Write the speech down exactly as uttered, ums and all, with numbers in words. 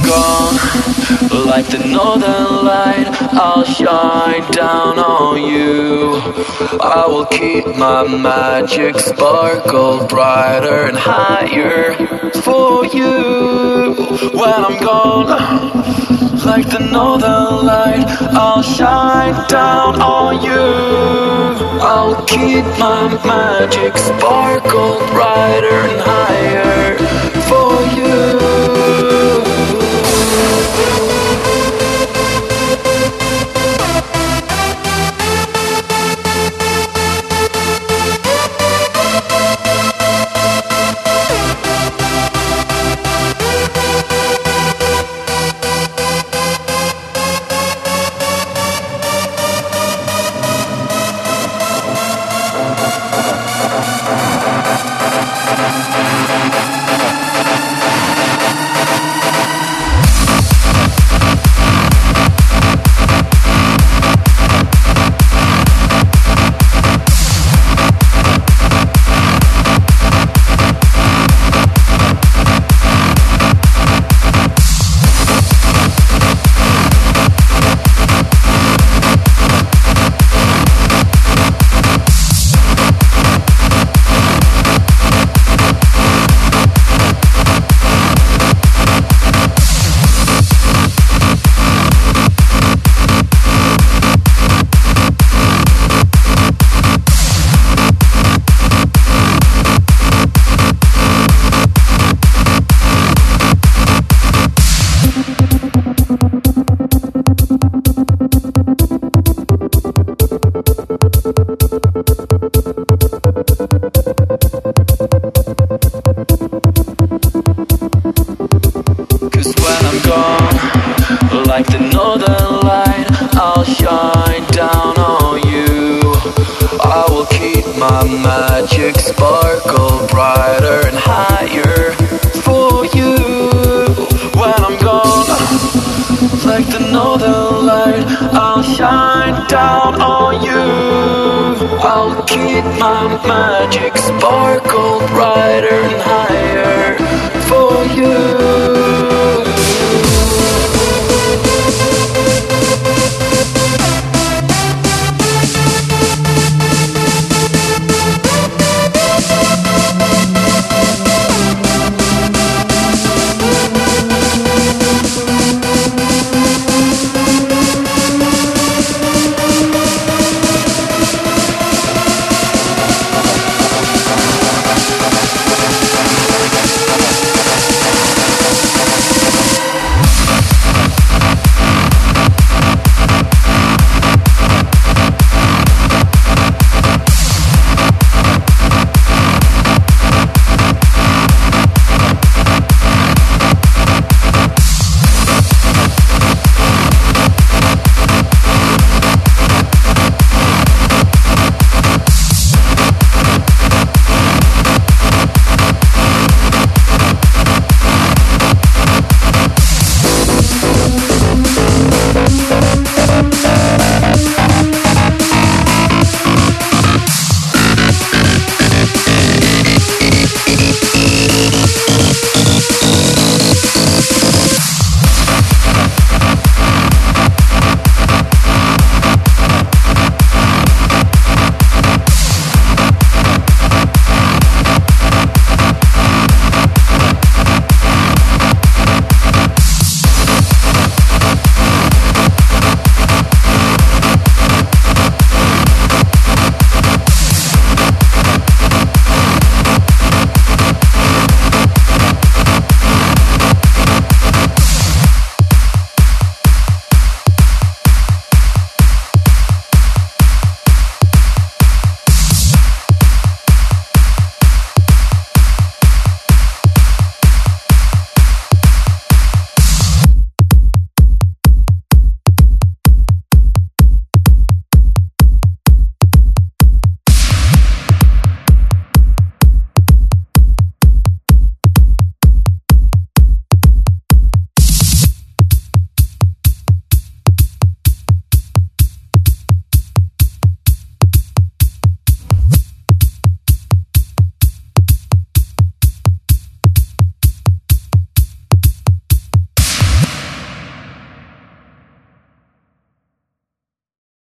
gone, like the northern light, I'll shine down on you. I will keep my magic sparkle brighter and higher for you. When I'm gone, like the northern light, I'll shine down on you. I'll keep my magic sparkle brighter and higher for you. Like the northern light, I'll shine down on you. I will keep my magic sparkle brighter and higher for you. When I'm gone, like the northern light, I'll shine down on you. I'll keep my magic sparkle brighter and higher